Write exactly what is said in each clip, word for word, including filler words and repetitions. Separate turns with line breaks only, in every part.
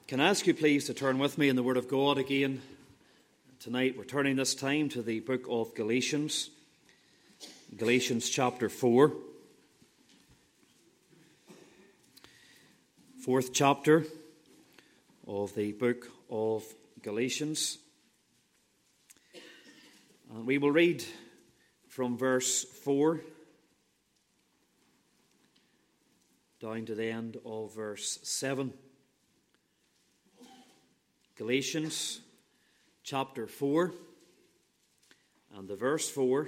Can I ask you please to turn with me in the Word of God again? Tonight we're turning this time to the book of Galatians. Galatians chapter four. Fourth chapter of the book of Galatians. And we will read from verse four down to the end of verse seven. Galatians chapter four and the verse four.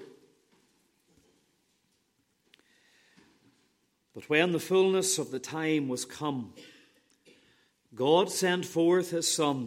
But when the fullness of the time was come, God sent forth his Son,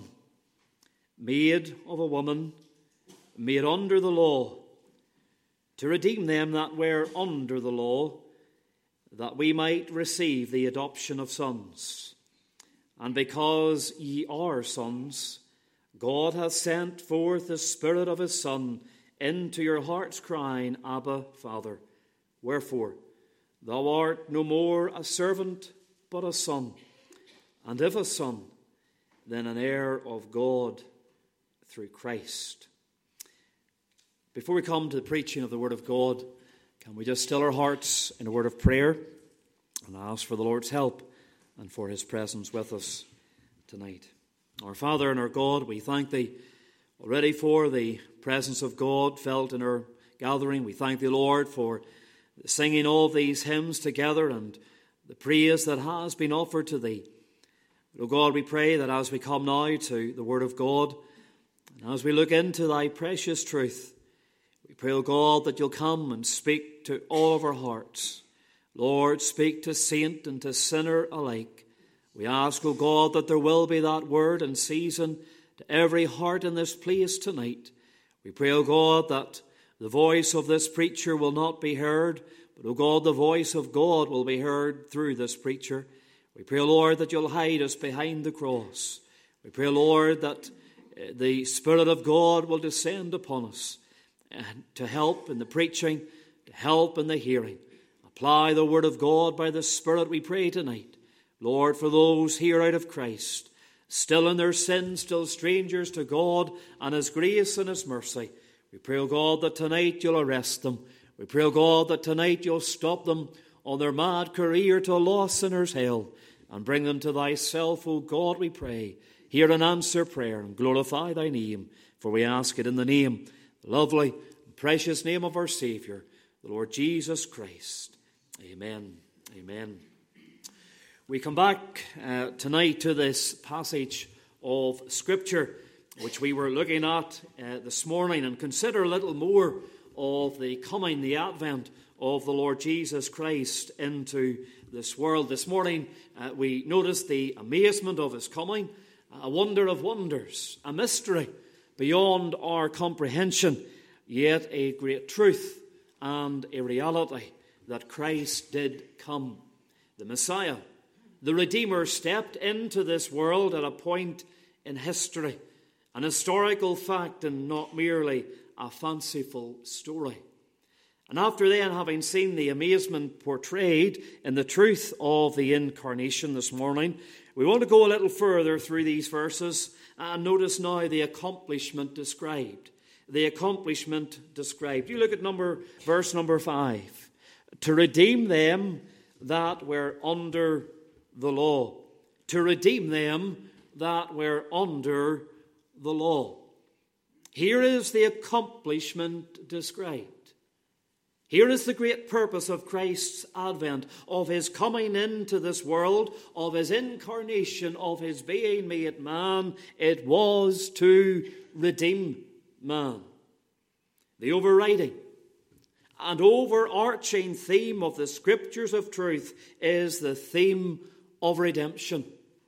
made of a woman, made under the law, to redeem them that were under the law, that we might receive the adoption of sons. And because ye are sons, God hath sent forth the Spirit of his Son into your hearts, crying, Abba, Father. Wherefore, thou art no more a servant, but a son. And if a son, then an heir of God through Christ. Before we come to the preaching of the Word of God, can we just still our hearts in a word of prayer and ask for the Lord's help and for his presence with us tonight. Our Father and our God, we thank thee already for the presence of God felt in our gathering. We thank thee, Lord, for the singing of these hymns together and the praise that has been offered to thee. O God, we pray that as we come now to the Word of God, and as we look into thy precious truth, we pray, O God, that you'll come and speak to all of our hearts. Lord, speak to saint and to sinner alike. We ask, O God, that there will be that word and season to every heart in this place tonight. We pray, O God, that the voice of this preacher will not be heard, but, O God, the voice of God will be heard through this preacher. We pray, Lord, that you'll hide us behind the cross. We pray, Lord, that the Spirit of God will descend upon us and to help in the preaching, to help in the hearing. Apply the Word of God by the Spirit, we pray tonight. Lord, for those here out of Christ, still in their sins, still strangers to God and his grace and his mercy, we pray, O God, that tonight you'll arrest them. We pray, O God, that tonight you'll stop them on their mad career to a lost sinner's hell and bring them to thyself, O God, we pray. Hear and answer prayer and glorify thy name, for we ask it in the name, the lovely and precious name of our Saviour, the Lord Jesus Christ. Amen. Amen. We come back uh, tonight to this passage of Scripture which we were looking at uh, this morning, and consider a little more of the coming, the advent of the Lord Jesus Christ into this world. This morning uh, we noticed the amazement of his coming, a wonder of wonders, a mystery beyond our comprehension, yet a great truth and a reality that Christ did come. The Messiah, the Redeemer, stepped into this world at a point in history, an historical fact and not merely a fanciful story. And after then, having seen the amazement portrayed in the truth of the incarnation this morning, we want to go a little further through these verses and notice now the accomplishment described. The accomplishment described. You look at number verse number five. To redeem them that were under the law. To redeem them that were under the law. Here is the accomplishment described. Here is the great purpose of Christ's advent, of his coming into this world, of his incarnation, of his being made man. It was to redeem man. The overriding and overarching theme of the Scriptures of truth is the theme of redemption.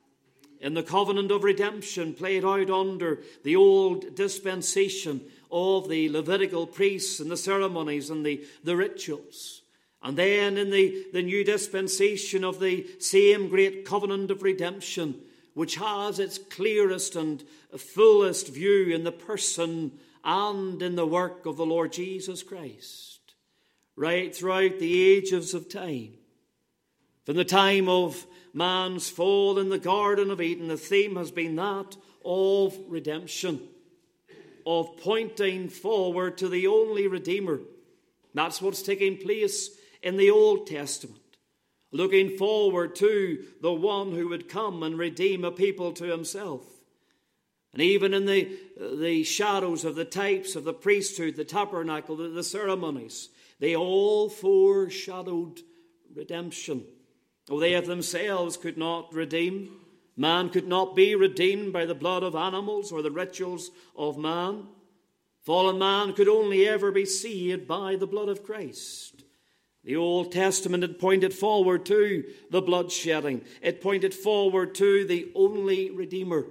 In the covenant of redemption played out under the old dispensation of the Levitical priests and the ceremonies and the, the rituals. And then in the, the new dispensation of the same great covenant of redemption, which has its clearest and fullest view in the person and in the work of the Lord Jesus Christ. Right throughout the ages of time, From the time of man's fall in the Garden of Eden, the theme has been that of redemption, of pointing forward to the only Redeemer. That's what's taking place in the Old Testament, looking forward to the one who would come and redeem a people to himself. And even in the, the shadows of the types of the priesthood, the tabernacle, the, the ceremonies, they all foreshadowed redemption. Oh, they of themselves could not redeem. Man could not be redeemed by the blood of animals or the rituals of man. Fallen man could only ever be saved by the blood of Christ. The Old Testament had pointed forward to the bloodshedding. It pointed forward to the only Redeemer.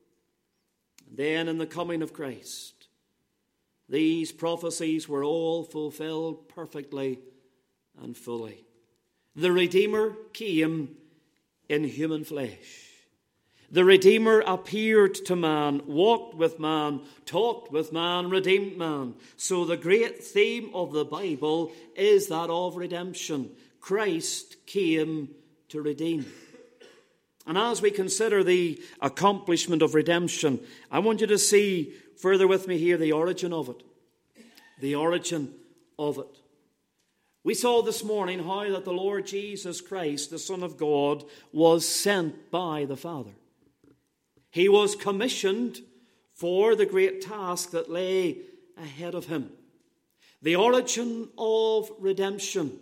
And then in the coming of Christ, these prophecies were all fulfilled perfectly and fully. The Redeemer came in human flesh. The Redeemer appeared to man, walked with man, talked with man, redeemed man. So the great theme of the Bible is that of redemption. Christ came to redeem. And as we consider the accomplishment of redemption, I want you to see further with me here the origin of it. The origin of it. We saw this morning how that the Lord Jesus Christ, the Son of God, was sent by the Father. He was commissioned for the great task that lay ahead of him. The origin of redemption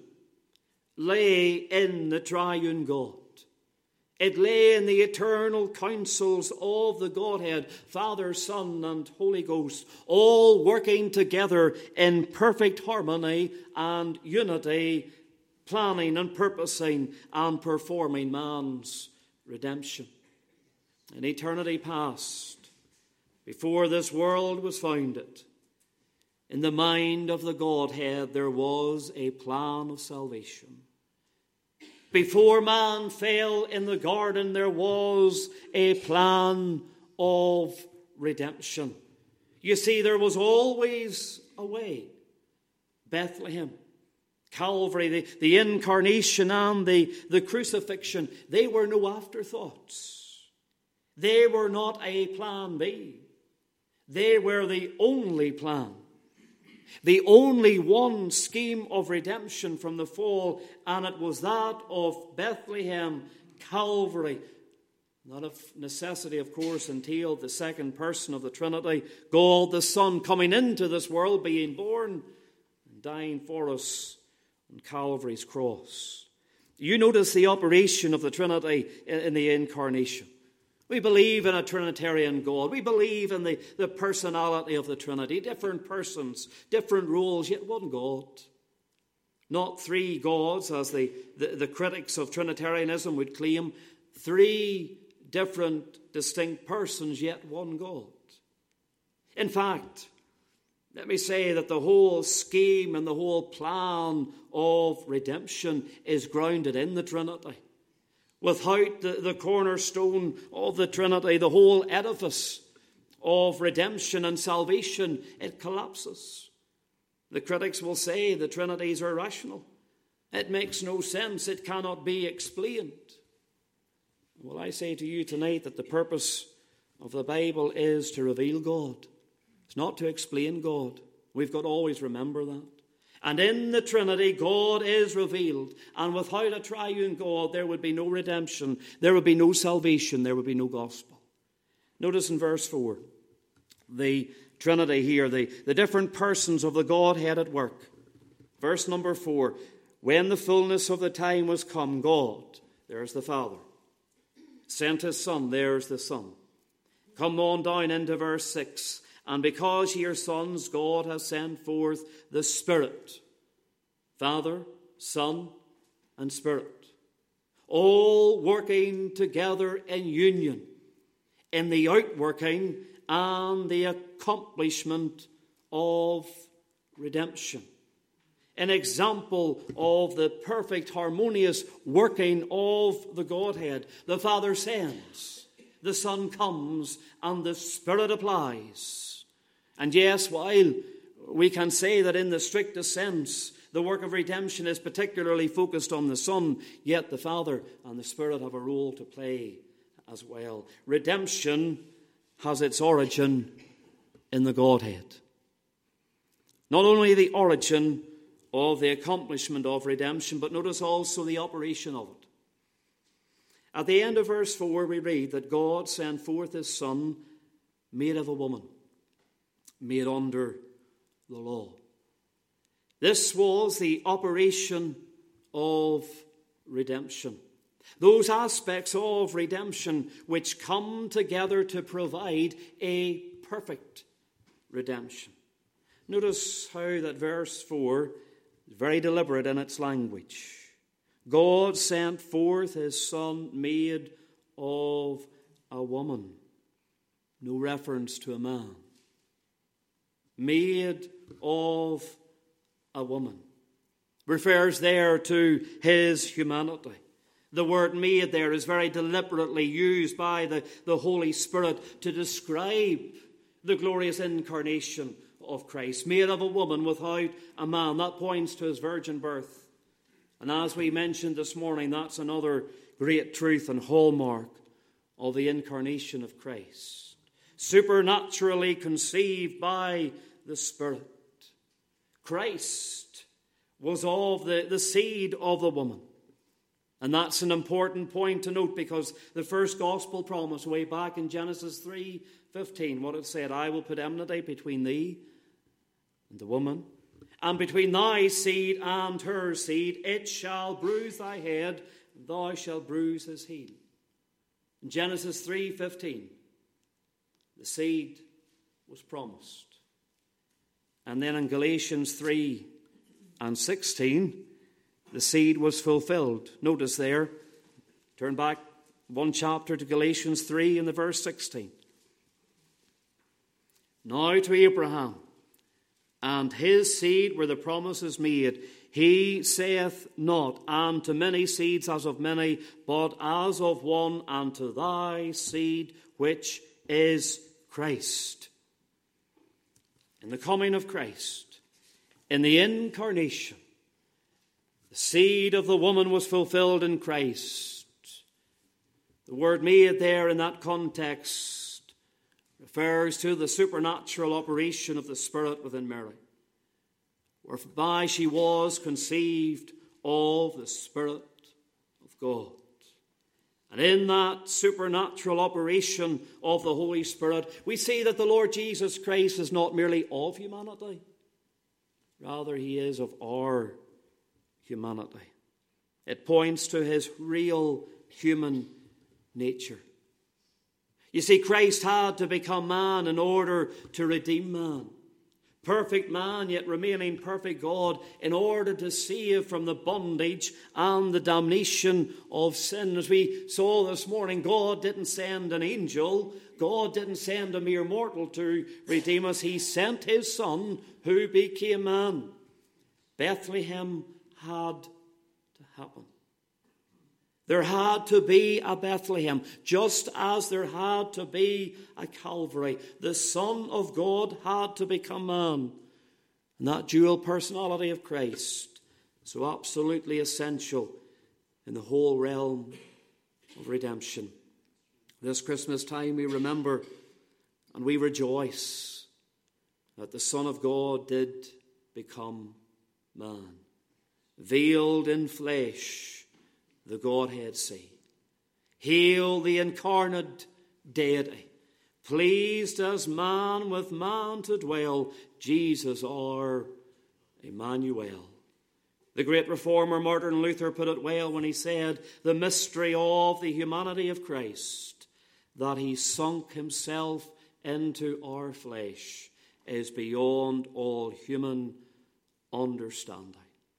lay in the triune God. It lay in the eternal counsels of the Godhead, Father, Son, and Holy Ghost, all working together in perfect harmony and unity, planning and purposing and performing man's redemption. In eternity past, before this world was founded, in the mind of the Godhead there was a plan of salvation. Before man fell in the garden, there was a plan of redemption. You see, there was always a way. Bethlehem, Calvary, the, the incarnation and the, the crucifixion, they were no afterthoughts. They were not a plan B. They were the only plan. The only one scheme of redemption from the fall, and it was that of Bethlehem, Calvary. Not of necessity, of course, entailed the second person of the Trinity, God the Son, coming into this world, being born and dying for us on Calvary's cross. You notice the operation of the Trinity in the incarnation. We believe in a Trinitarian God. We believe in the, the personality of the Trinity. Different persons, different roles, yet one God. Not three gods, as the, the, the critics of Trinitarianism would claim. Three different, distinct persons, yet one God. In fact, let me say that the whole scheme and the whole plan of redemption is grounded in the Trinity. Without the, the cornerstone of the Trinity, the whole edifice of redemption and salvation, it collapses. The critics will say the Trinity is irrational. It makes no sense. It cannot be explained. Well, I say to you tonight that the purpose of the Bible is to reveal God. It's not to explain God. We've got to always remember that. And in the Trinity, God is revealed. And without a triune God, there would be no redemption. There would be no salvation. There would be no gospel. Notice in verse four, the Trinity here, the, the different persons of the Godhead at work. Verse number four, when the fullness of the time was come, God, there's the Father, sent his Son, there's the Son. Come on down into verse six. And because ye are sons, God has sent forth the Spirit. Father, Son, and Spirit. All working together in union in the outworking and the accomplishment of redemption. An example of the perfect, harmonious working of the Godhead. The Father sends, the Son comes, and the Spirit applies. And yes, while we can say that in the strictest sense the work of redemption is particularly focused on the Son, yet the Father and the Spirit have a role to play as well. Redemption has its origin in the Godhead. Not only the origin of the accomplishment of redemption, but notice also the operation of it. At the end of verse four, we read that God sent forth his Son, made of a woman, made under the law. This was the operation of redemption. Those aspects of redemption which come together to provide a perfect redemption. Notice how that verse four is very deliberate in its language. God sent forth his Son made of a woman. No reference to a man. Made of a woman. Refers there to his humanity. The word made there is very deliberately used by the, the Holy Spirit to describe the glorious incarnation of Christ. Made of a woman without a man. That points to his virgin birth. And as we mentioned this morning, that's another great truth and hallmark of the incarnation of Christ. Supernaturally conceived by the Spirit. Christ was of the, the seed of the woman. And that's an important point to note, because the first gospel promise way back in Genesis three fifteen, what it said, I will put enmity between thee and the woman, and between thy seed and her seed. It shall bruise thy head, and thou shalt bruise his heel. In Genesis three fifteen, the seed was promised. And then in Galatians three and sixteen, the seed was fulfilled. Notice there, turn back one chapter to Galatians three in the verse sixteen. Now to Abraham and his seed were the promises made. He saith not, and to many seeds as of many, but as of one, and to thy seed, which is Christ. In the coming of Christ, in the incarnation, the seed of the woman was fulfilled in Christ. The word made there in that context refers to the supernatural operation of the Spirit within Mary, whereby she was conceived of the Spirit of God. And in that supernatural operation of the Holy Spirit, we see that the Lord Jesus Christ is not merely of humanity, rather he is of our humanity. It points to his real human nature. You see, Christ had to become man in order to redeem man. Perfect man, yet remaining perfect God, in order to save from the bondage and the damnation of sin. As we saw this morning, God didn't send an angel. God didn't send a mere mortal to redeem us. He sent his Son, who became man. Bethlehem had to happen. There had to be a Bethlehem, just as there had to be a Calvary. The Son of God had to become man. And that dual personality of Christ, so absolutely essential in the whole realm of redemption. This Christmas time we remember and we rejoice that the Son of God did become man. Veiled in flesh, the Godhead see. Hail the incarnate deity, pleased as man with man to dwell, Jesus our Emmanuel. The great reformer Martin Luther put it well when he said, the mystery of the humanity of Christ, that he sunk himself into our flesh, is beyond all human understanding.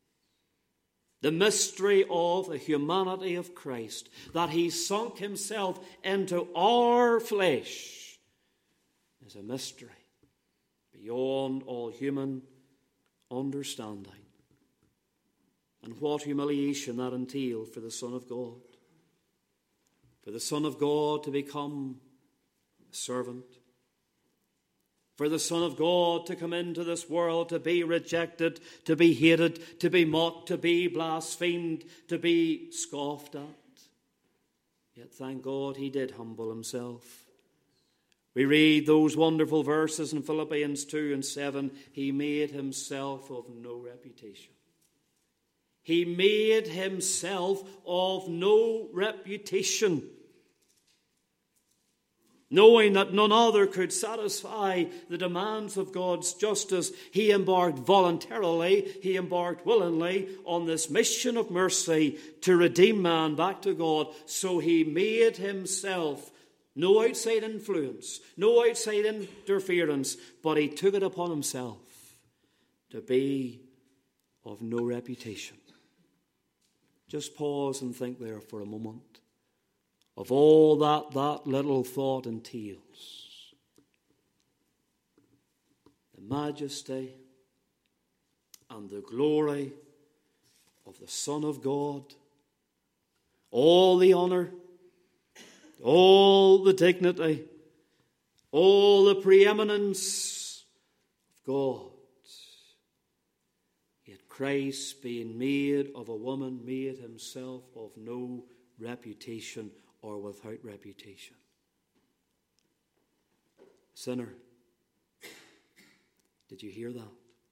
The mystery of the humanity of Christ, that he sunk himself into our flesh, is a mystery beyond all human understanding. And what humiliation that entailed for the Son of God. For the Son of God to become a servant. for the Son of God to come into this world, to be rejected, to be hated, to be mocked, to be blasphemed, to be scoffed at. Yet thank God he did humble himself. We read those wonderful verses in Philippians two and seven. He made himself of no reputation. He made himself of no reputation. Knowing that none other could satisfy the demands of God's justice, he embarked voluntarily, he embarked willingly on this mission of mercy to redeem man back to God. So he made himself no outside influence, no outside interference, but he took it upon himself to be of no reputation. Just pause and think there for a moment of all that that little thought entails. The majesty and the glory of the Son of God, all the honor, all the dignity, all the preeminence of God. Yet Christ, being made of a woman, made himself of no reputation or without reputation. Sinner, did you hear that?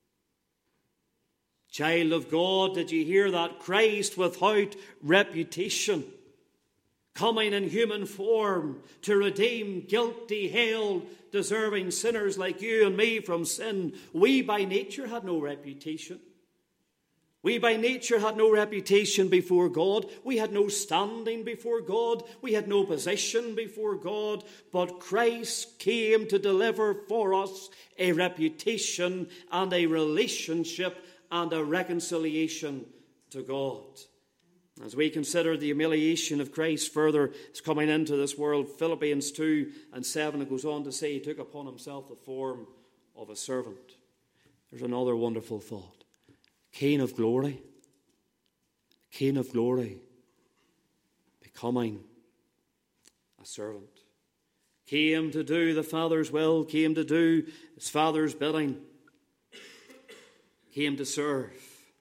Child of God, did you hear that? Christ without reputation, coming in human form to redeem guilty, hell, deserving sinners like you and me from sin. We by nature had no reputation. We by nature had no reputation before God. We had no standing before God. We had no position before God. But Christ came to deliver for us a reputation and a relationship and a reconciliation to God. As we consider the humiliation of Christ further, it's coming into this world. Philippians two and seven, it goes on to say he took upon himself the form of a servant. There's another wonderful thought. King of glory, King of glory, becoming a servant. Came to do the Father's will, came to do his Father's bidding, came to serve.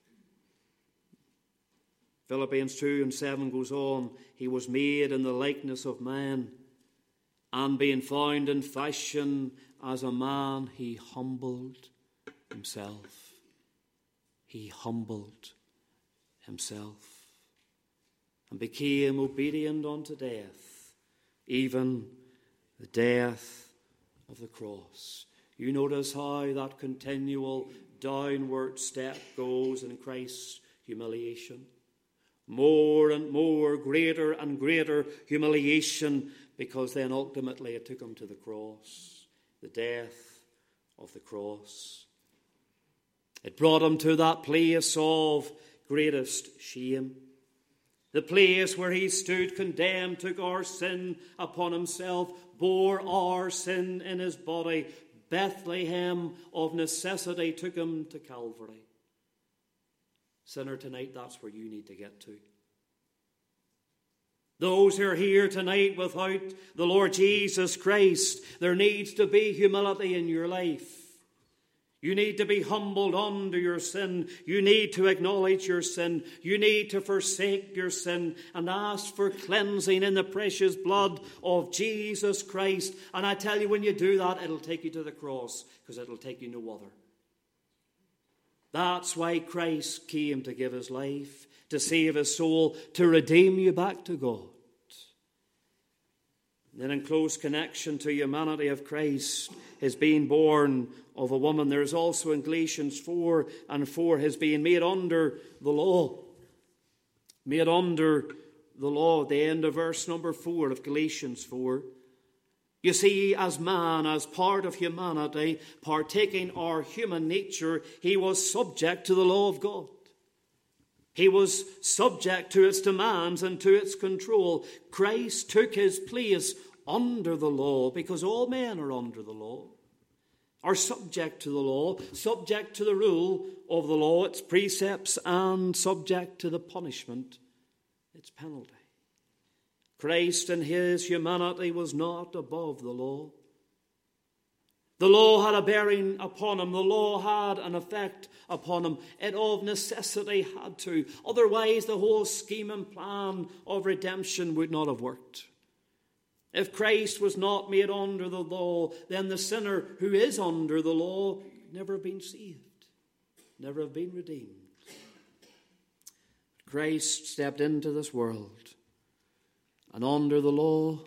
Philippians two and seven goes on, he was made in the likeness of man, and being found in fashion as a man, he humbled himself. He humbled himself and became obedient unto death, even the death of the cross. You notice how that continual downward step goes in Christ's humiliation. More and more, greater and greater humiliation, because then ultimately it took him to the cross, the death of the cross. It brought him to that place of greatest shame. The place where he stood condemned, took our sin upon himself, bore our sin in his body. Bethlehem of necessity took him to Calvary. Sinner, tonight that's where you need to get to. Those who are here tonight without the Lord Jesus Christ, there needs to be humility in your life. You need to be humbled under your sin. You need to acknowledge your sin. You need to forsake your sin and ask for cleansing in the precious blood of Jesus Christ. And I tell you, when you do that, it'll take you to the cross, because it'll take you no other. That's why Christ came, to give his life, to save his soul, to redeem you back to God. Then in close connection to humanity of Christ, his being born of a woman, there is also in Galatians four and four, his being made under the law. Made under the law, the end of verse number four of Galatians four. You see, as man, as part of humanity, partaking our human nature, he was subject to the law of God. He was subject to its demands and to its control. Christ took his place under the law, because all men are under the law, are subject to the law, subject to the rule of the law, its precepts, and subject to the punishment, its penalty. Christ in his humanity was not above the law. The law had a bearing upon him. The law had an effect upon him. It of necessity had to. Otherwise, the whole scheme and plan of redemption would not have worked. If Christ was not made under the law, then the sinner who is under the law could never have been saved, never have been redeemed. Christ stepped into this world, and under the law,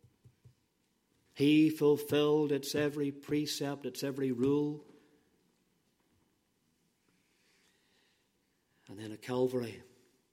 he fulfilled its every precept, its every rule. And then at Calvary,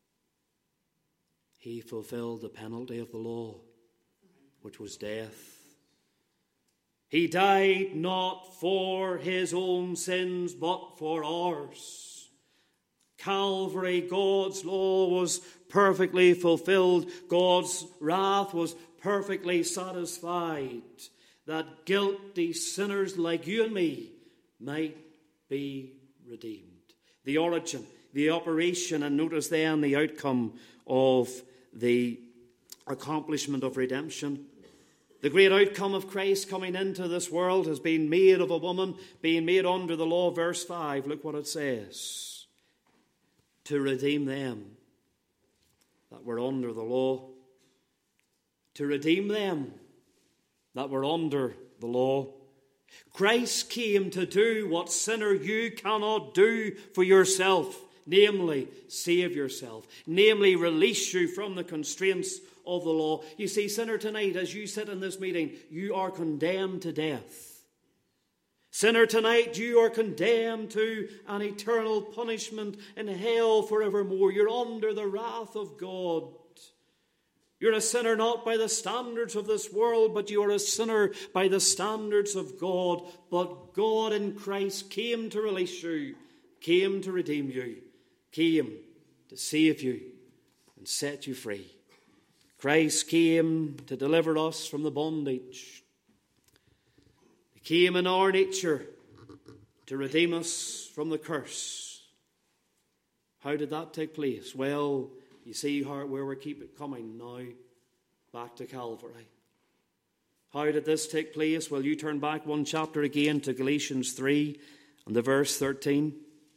he fulfilled the penalty of the law, which was death. He died not for his own sins, but for ours. Calvary, God's law was perfectly fulfilled. God's wrath was perfectly satisfied, that guilty sinners like you and me might be redeemed. The origin, the operation, and notice then the outcome of the accomplishment of redemption. The great outcome of Christ coming into this world has been made of a woman, being made under the law. Verse five, look what it says. To redeem them that were under the law. To redeem them that were under the law. Christ came to do what, sinner, you cannot do for yourself. Namely, save yourself. Namely, release you from the constraints of the law. You see, sinner, tonight, as you sit in this meeting, you are condemned to death. Sinner, tonight, you are condemned to an eternal punishment in hell forevermore. You're under the wrath of God. You're a sinner not by the standards of this world, but you are a sinner by the standards of God. But God in Christ came to release you, came to redeem you, came to save you and set you free. Christ came to deliver us from the bondage. He came in our nature to redeem us from the curse. How did that take place? Well, you see how, where we keep it coming now, back to Calvary. How did this take place? Well, you turn back one chapter again to Galatians three and the verse thirteen.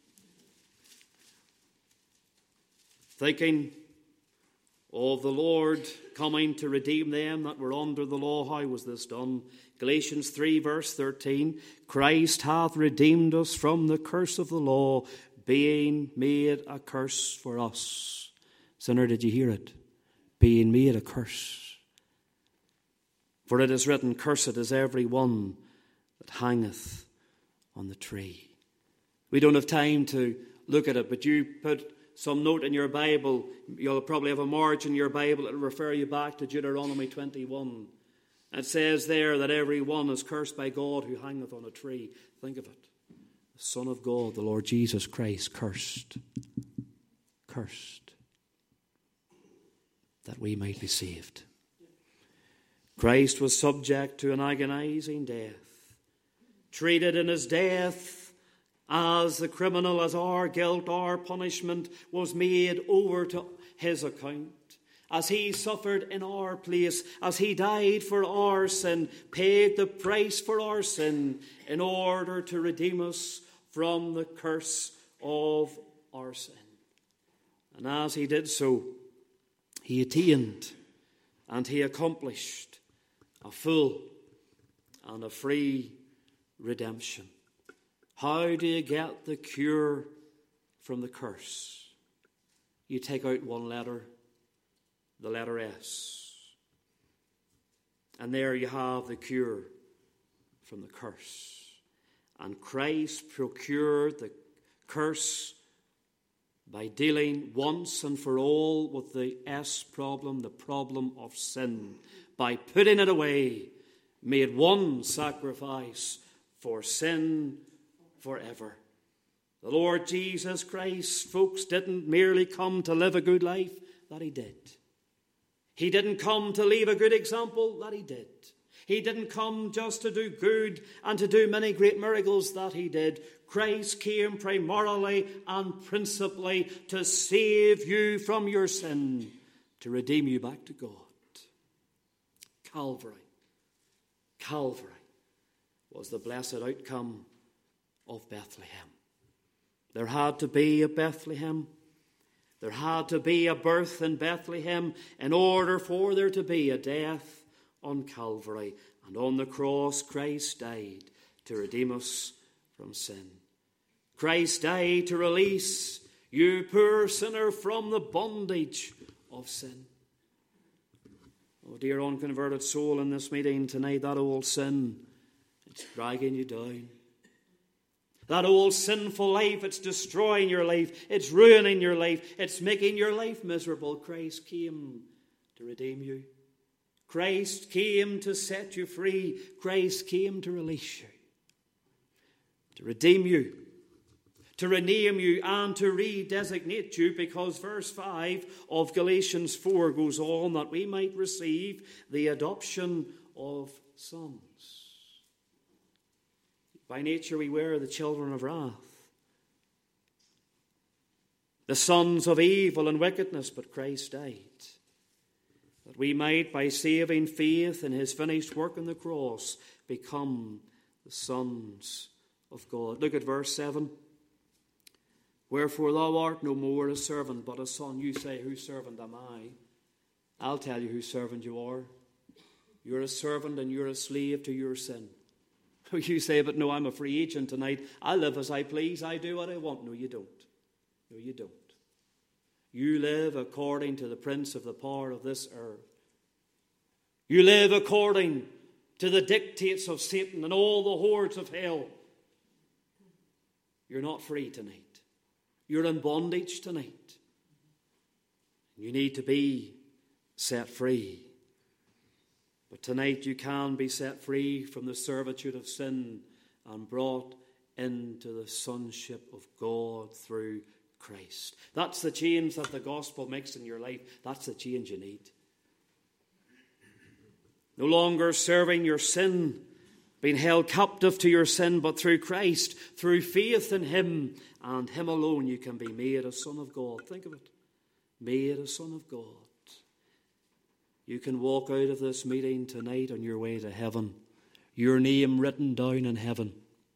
Thinking of the Lord coming to redeem them that were under the law. How was this done? Galatians three verse thirteen. Christ hath redeemed us from the curse of the law, being made a curse for us. Sinner, did you hear it? Being made a curse. For it is written, cursed is every one that hangeth on the tree. We don't have time to look at it, but you put some note in your Bible. You'll probably have a margin in your Bible that will refer you back to Deuteronomy twenty-one. It says there that every one is cursed by God who hangeth on a tree. Think of it. The Son of God, the Lord Jesus Christ, cursed. Cursed. That we might be saved. Christ was subject to an agonizing death. Treated in his death as the criminal, as our guilt, our punishment was made over to his account. As he suffered in our place, as he died for our sin, paid the price for our sin in order to redeem us from the curse of our sin. And as he did so, he attained and he accomplished a full and a free redemption. How do you get the cure from the curse? You take out one letter, the letter S. And there you have the cure from the curse. And Christ procured the curse by dealing once and for all with the S problem, the problem of sin. By putting it away, made one sacrifice for sin forever. The Lord Jesus Christ, folks, didn't merely come to live a good life, that he did. He didn't come to leave a good example, that he did. He didn't come just to do good and to do many great miracles, that he did. Christ came primarily and principally to save you from your sin, to redeem you back to God. Calvary. Calvary. was the blessed outcome of Bethlehem. There had to be a Bethlehem. There had to be a birth in Bethlehem in order for there to be a death on Calvary. And on the cross, Christ died to redeem us from sin. Christ died to release you, poor sinner, from the bondage of sin. Oh, dear unconverted soul in this meeting tonight, that old sin, it's dragging you down. That old sinful life, it's destroying your life. It's ruining your life. It's making your life miserable. Christ came to redeem you. Christ came to set you free. Christ came to release you, to redeem you, to rename you, and to redesignate you, because verse five of Galatians four goes on that we might receive the adoption of sons. By nature we were the children of wrath, the sons of evil and wickedness, but Christ died, that we might, by saving faith in his finished work on the cross, become the sons of God. Look at verse seven. Wherefore thou art no more a servant, but a son. You say, whose servant am I? I'll tell you whose servant you are. You're a servant and you're a slave to your sin. You say, but no, I'm a free agent tonight. I live as I please. I do what I want. No, you don't. No, you don't. You live according to the prince of the power of this earth. You live according to the dictates of Satan and all the hordes of hell. You're not free tonight. You're in bondage tonight. You need to be set free. But tonight you can be set free from the servitude of sin and brought into the sonship of God through Christ. That's the change that the gospel makes in your life. That's the change you need. No longer serving your sin, being held captive to your sin, but through Christ, through faith in him and him alone, you can be made a son of God. Think of it. Made a son of God. You can walk out of this meeting tonight on your way to heaven, your name written down in heaven.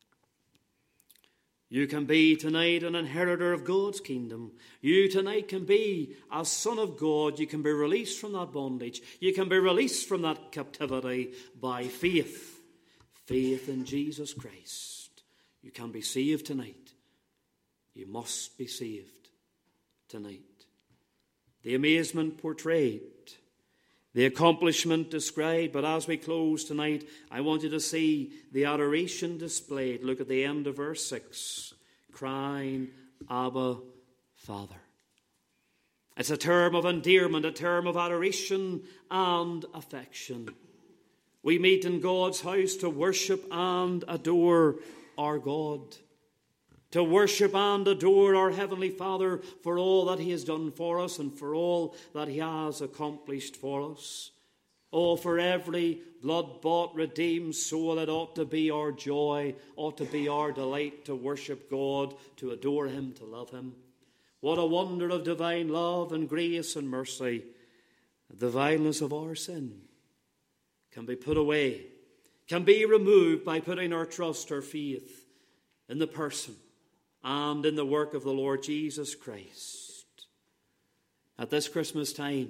You can be tonight an inheritor of God's kingdom. You tonight can be a son of God. You can be released from that bondage. You can be released from that captivity by faith. Faith in Jesus Christ. You can be saved tonight. You must be saved tonight. The amazement portrayed, the accomplishment described, but as we close tonight, I want you to see the adoration displayed. Look at the end of verse six. Crying, Abba, Father. It's a term of endearment, a term of adoration and affection. We meet in God's house to worship and adore our God. To worship and adore our Heavenly Father for all that he has done for us and for all that he has accomplished for us. Oh, for every blood-bought, redeemed soul, it ought to be our joy, ought to be our delight to worship God, to adore him, to love him. What a wonder of divine love and grace and mercy. The vileness of our sin can be put away, can be removed by putting our trust, our faith in the person and in the work of the Lord Jesus Christ. At this Christmas time,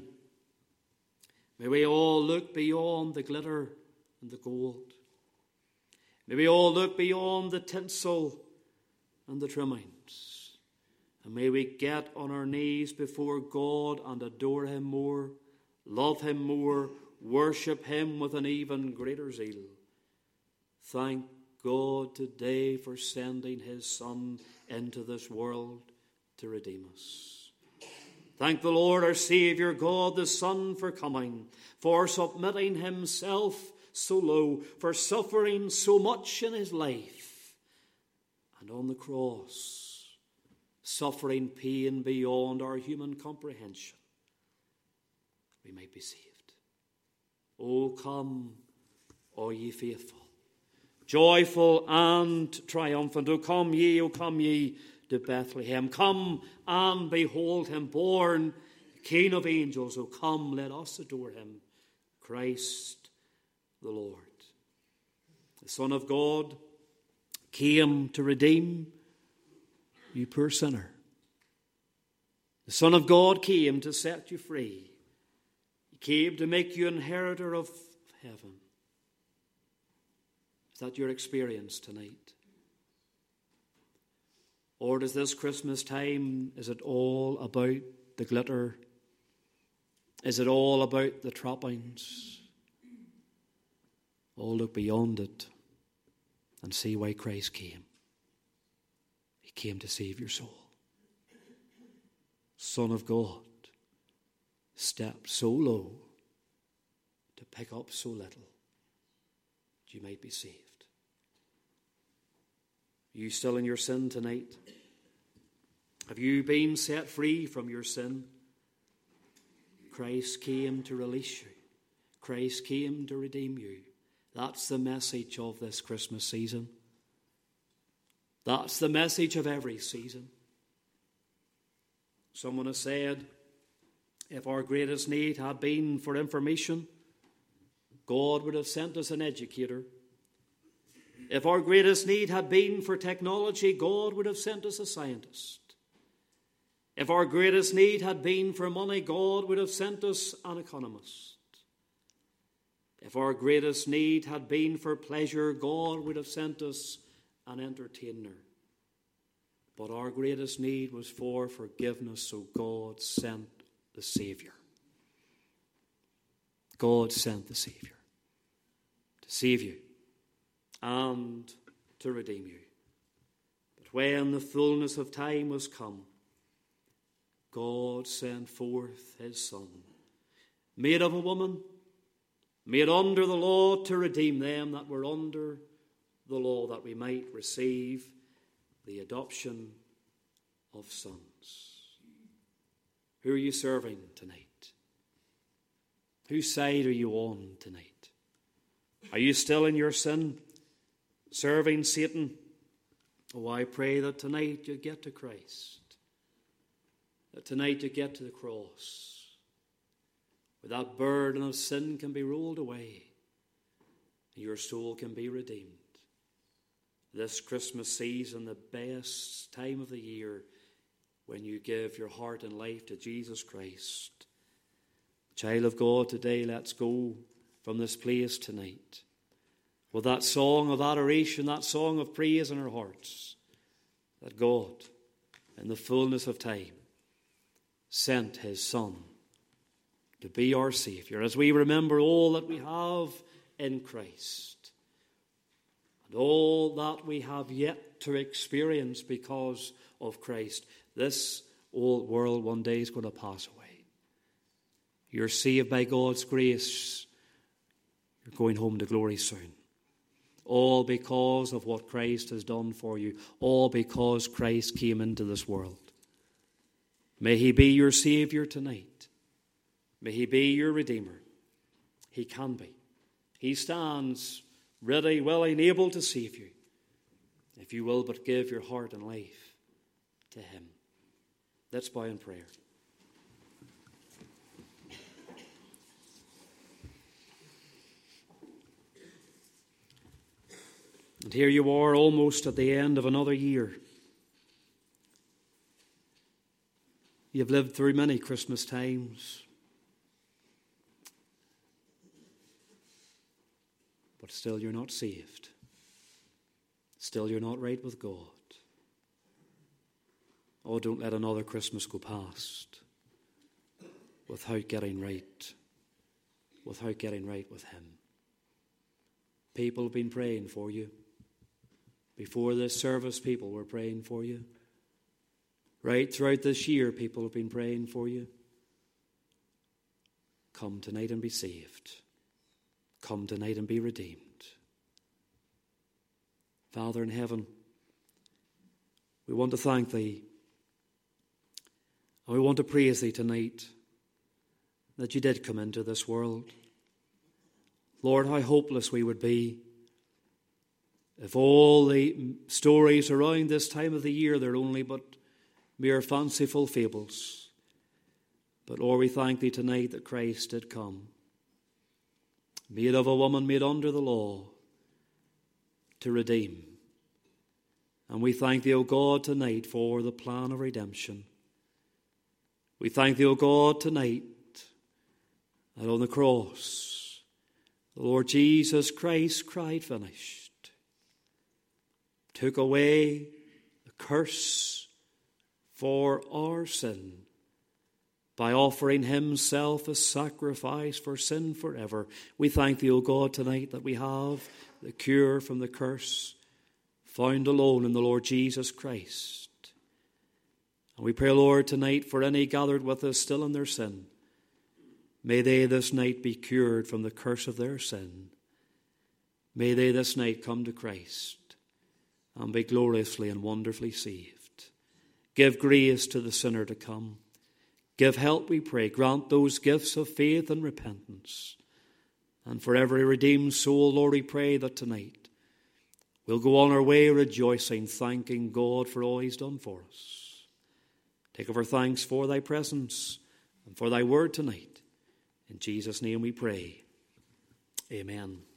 may we all look beyond the glitter and the gold. May we all look beyond the tinsel and the trimmings. And may we get on our knees before God and adore him more, love him more, worship him with an even greater zeal. Thank God today for sending his Son into this world to redeem us. Thank the Lord our Saviour, God the Son, for coming, for submitting himself so low, for suffering so much in his life, and on the cross, suffering pain beyond our human comprehension, we might be saved. O come, all ye faithful, joyful and triumphant. O come ye, O come ye to Bethlehem. Come and behold him born, King of angels. O come, let us adore him, Christ the Lord. The Son of God came to redeem you, poor sinner. The Son of God came to set you free. He came to make you inheritor of heaven. Is that your experience tonight? Or does this Christmas time, is it all about the glitter? Is it all about the trappings? Oh, look beyond it and see why Christ came. He came to save your soul. Son of God, stepped so low to pick up so little that you might be saved. Are you still in your sin tonight? Have you been set free from your sin? Christ came to release you. Christ came to redeem you. That's the message of this Christmas season. That's the message of every season. Someone has said, if our greatest need had been for information, God would have sent us an educator. If our greatest need had been for technology, God would have sent us a scientist. If our greatest need had been for money, God would have sent us an economist. If our greatest need had been for pleasure, God would have sent us an entertainer. But our greatest need was for forgiveness, so God sent the Savior. God sent the Savior to save you and to redeem you. But when the fullness of time was come, God sent forth his Son, made of a woman, made under the law, to redeem them that were under the law, that we might receive the adoption of sons. Who are you serving tonight? Whose side are you on tonight? Are you still in your sin, serving Satan? Oh, I pray that tonight you get to Christ, that tonight you get to the cross, where that burden of sin can be rolled away and your soul can be redeemed. This Christmas season, the best time of the year, when you give your heart and life to Jesus Christ. Child of God, today let's go from this place tonight with that song of adoration, that song of praise in our hearts, that God, in the fullness of time, sent his Son to be our Savior, as we remember all that we have in Christ and all that we have yet to experience because of Christ. This old world one day is going to pass away. You're saved by God's grace. You're going home to glory soon. All because of what Christ has done for you. All because Christ came into this world. May he be your Savior tonight. May he be your Redeemer. He can be. He stands ready, willing, able to save you, if you will but give your heart and life to him. Let's bow in prayer. And here you are, almost at the end of another year. You've lived through many Christmas times, but still you're not saved. Still you're not right with God. Oh, don't let another Christmas go past without getting right, without getting right with him. People have been praying for you. Before this service, people were praying for you. Right throughout this year, people have been praying for you. Come tonight and be saved. Come tonight and be redeemed. Father in heaven, we want to thank thee. And we want to praise thee tonight that you did come into this world. Lord, how hopeless we would be if all the stories around this time of the year, they're only but mere fanciful fables. But Lord, we thank thee tonight that Christ did come, made of a woman, made under the law, to redeem. And we thank thee, O God, tonight for the plan of redemption. We thank thee, O God, tonight that on the cross the Lord Jesus Christ cried, finished, took away the curse for our sin by offering himself a sacrifice for sin forever. We thank thee, O God, tonight that we have the cure from the curse found alone in the Lord Jesus Christ. And we pray, Lord, tonight for any gathered with us still in their sin. May they this night be cured from the curse of their sin. May they this night come to Christ and be gloriously and wonderfully saved. Give grace to the sinner to come. Give help, we pray. Grant those gifts of faith and repentance. And for every redeemed soul, Lord, we pray that tonight we'll go on our way rejoicing, thanking God for all he's done for us. Take of our thanks for thy presence and for thy word tonight. In Jesus' name we pray. Amen.